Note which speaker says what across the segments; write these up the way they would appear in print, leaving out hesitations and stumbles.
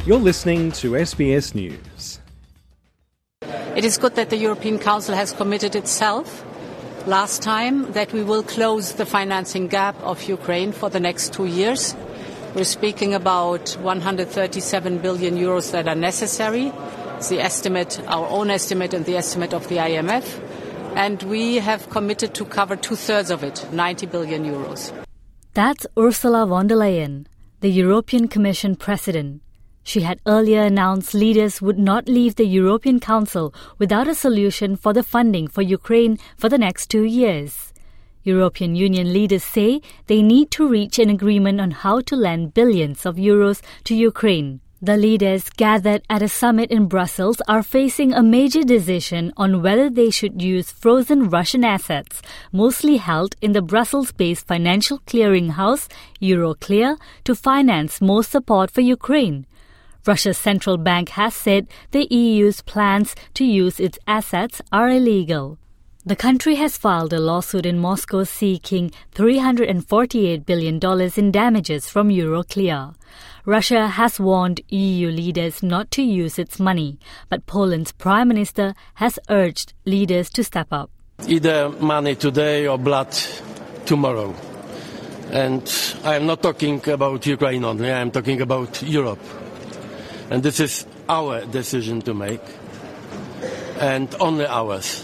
Speaker 1: You're listening to SBS News.
Speaker 2: It is good that the European Council has committed itself last time that we will close the financing gap of Ukraine for the next 2 years. We're speaking about 137 billion euros that are necessary. It's the estimate, our own estimate and the estimate of the IMF. And we have committed to cover 2/3 of it, 90 billion euros.
Speaker 3: That's Ursula von der Leyen, the European Commission President. She had earlier announced leaders would not leave the European Council without a solution for the funding for Ukraine for the next 2 years. European Union leaders say they need to reach an agreement on how to lend billions of euros to Ukraine. The leaders gathered at a summit in Brussels are facing a major decision on whether they should use frozen Russian assets, mostly held in the Brussels-based financial clearinghouse Euroclear, to finance more support for Ukraine. Russia's central bank has said the EU's plans to use its assets are illegal. The country has filed a lawsuit in Moscow seeking $348 billion in damages from Euroclear. Russia has warned EU leaders not to use its money, but Poland's Prime Minister has urged leaders to step up.
Speaker 4: Either money today or blood tomorrow. And I am not talking about Ukraine only, I am talking about Europe. And this is our decision to make, and only ours.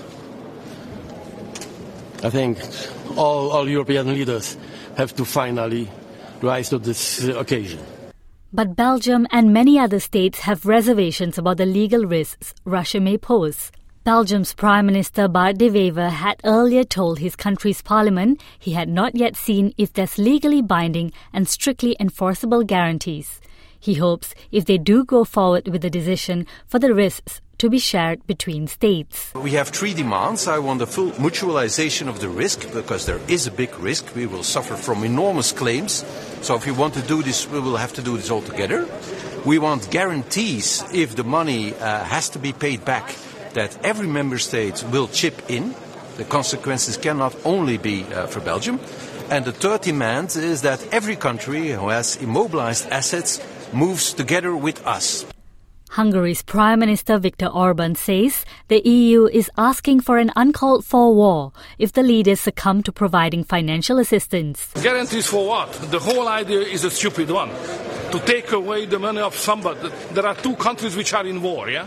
Speaker 4: I think all European leaders have to finally rise to this occasion.
Speaker 3: But Belgium and many other states have reservations about the legal risks Russia may pose. Belgium's Prime Minister Bart De Wever had earlier told his country's parliament he had not yet seen if there's legally binding and strictly enforceable guarantees. He hopes if they do go forward with the decision for the risks to be shared between states.
Speaker 5: We have 3 demands. I want a full mutualization of the risk, because there is a big risk. We will suffer from enormous claims. So if we want to do this, we will have to do this all together. We want guarantees if the money has to be paid back, that every member state will chip in. The consequences cannot only be for Belgium. And the third demand is that every country who has immobilized assets moves together with us.
Speaker 3: Hungary's Prime Minister Viktor Orban says the EU is asking for an uncalled-for war if the leaders succumb to providing financial assistance.
Speaker 6: Guarantees for what? The whole idea is a stupid one. To take away the money of somebody. There are 2 countries which are in war, yeah?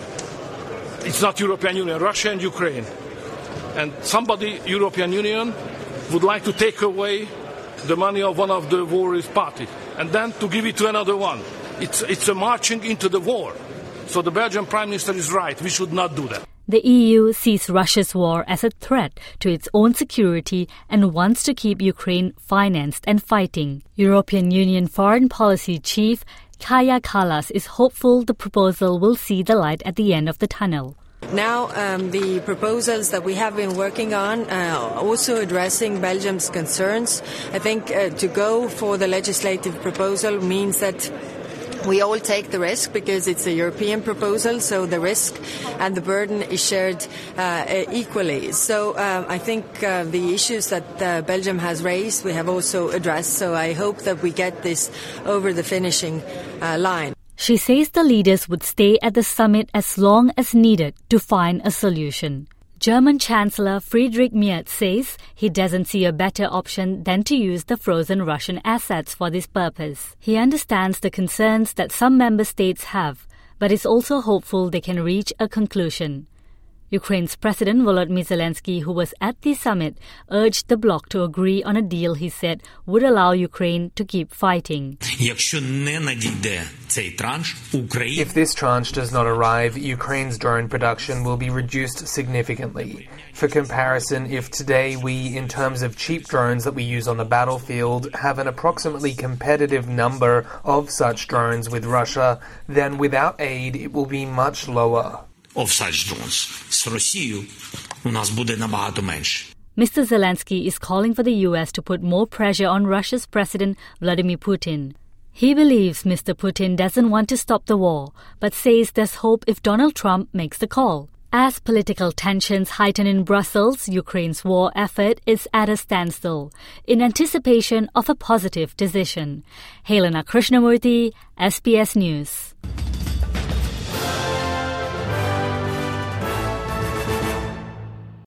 Speaker 6: It's not European Union, Russia and Ukraine. And somebody, European Union, would like to take away the money of one of the warring party and then to give it to another one. It's a marching into the war. So the Belgian Prime Minister is right. We should not do that.
Speaker 3: The EU sees Russia's war as a threat to its own security and wants to keep Ukraine financed and fighting. European Union Foreign Policy Chief Kaja Kallas is hopeful the proposal will see the light at the end of the tunnel.
Speaker 7: Now, the proposals that we have been working on, also addressing Belgium's concerns, I think to go for the legislative proposal means that we all take the risk, because it's a European proposal, so the risk and the burden is shared equally. So I think the issues that Belgium has raised, we have also addressed, so I hope that we get this over the finishing line.
Speaker 3: She says the leaders would stay at the summit as long as needed to find a solution. German Chancellor Friedrich Merz says he doesn't see a better option than to use the frozen Russian assets for this purpose. He understands the concerns that some member states have, but is also hopeful they can reach a conclusion. Ukraine's President Volodymyr Zelensky, who was at the summit, urged the bloc to agree on a deal he said would allow Ukraine to keep fighting.
Speaker 8: If this tranche does not arrive, Ukraine's drone production will be reduced significantly. For comparison, if today we, in terms of cheap drones that we use on the battlefield, have an approximately competitive number of such drones with Russia, then without aid it will be much lower.
Speaker 3: Mr. Zelensky is calling for the US to put more pressure on Russia's President Vladimir Putin. He believes Mr. Putin doesn't want to stop the war, but says there's hope if Donald Trump makes the call. As political tensions heighten in Brussels, Ukraine's war effort is at a standstill in anticipation of a positive decision. Helena Krishnamurthy, SBS News.